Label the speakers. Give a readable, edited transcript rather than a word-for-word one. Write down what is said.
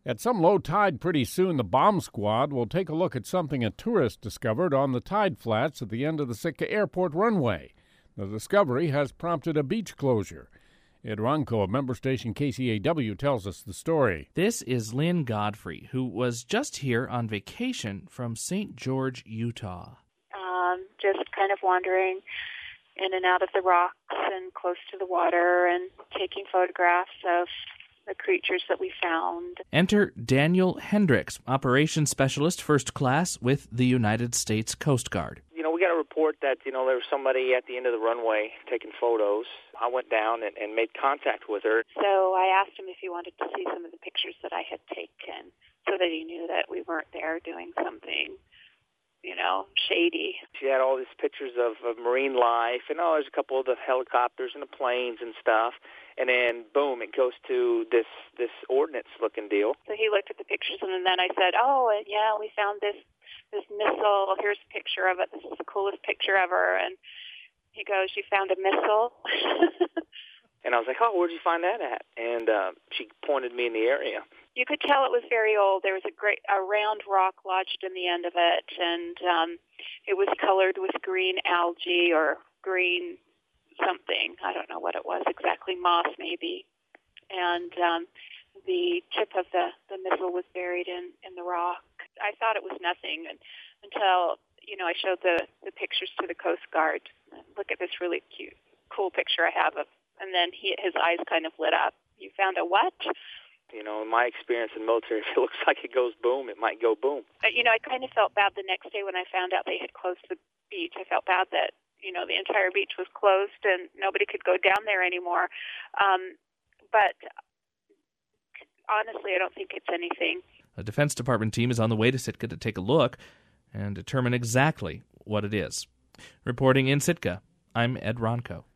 Speaker 1: At some low tide pretty soon, the bomb squad will take a look at something a tourist discovered on the tide flats at the end of the Sitka Airport runway. The discovery has prompted a beach closure. Ed Ronco of member station KCAW tells us the story.
Speaker 2: This is Lynn Godfrey, who was just here on vacation from St. George, Utah.
Speaker 3: Just kind of wandering in and out of the rocks and close to the water and taking photographs of the creatures that we found.
Speaker 2: Enter Daniel Hendricks, Operations Specialist, First Class with the United States Coast Guard.
Speaker 4: We got a report that, there was somebody at the end of the runway taking photos. I went down and made contact with her.
Speaker 3: So I asked him if he wanted to see some of the pictures that I had taken so that he knew that we weren't there doing something, shady.
Speaker 4: She had all these pictures of marine life, and there's a couple of the helicopters and the planes and stuff. And then, boom, it goes to this ordnance-looking deal.
Speaker 3: So he looked at the pictures, and then I said, we found this missile. Here's a picture of it. This is the coolest picture ever. And he goes, you found a missile?
Speaker 4: And I was like, where'd you find that at? And she pointed me in the area.
Speaker 3: You could tell it was very old. There was a round rock lodged in the end of it, and it was colored with green algae or green something. I don't know what it was exactly, moss maybe. And the tip of the missile was buried in the rock. I thought it was nothing until, I showed the pictures to the Coast Guard. Look at this really cute, cool picture I have of, and then his eyes kind of lit up. You found a what?
Speaker 4: In my experience in the military, if it looks like it goes boom, it might go boom.
Speaker 3: I kind of felt bad the next day when I found out they had closed the beach. I felt bad that, the entire beach was closed and nobody could go down there anymore. But honestly, I don't think it's anything.
Speaker 2: A Defense Department team is on the way to Sitka to take a look and determine exactly what it is. Reporting in Sitka, I'm Ed Ronco.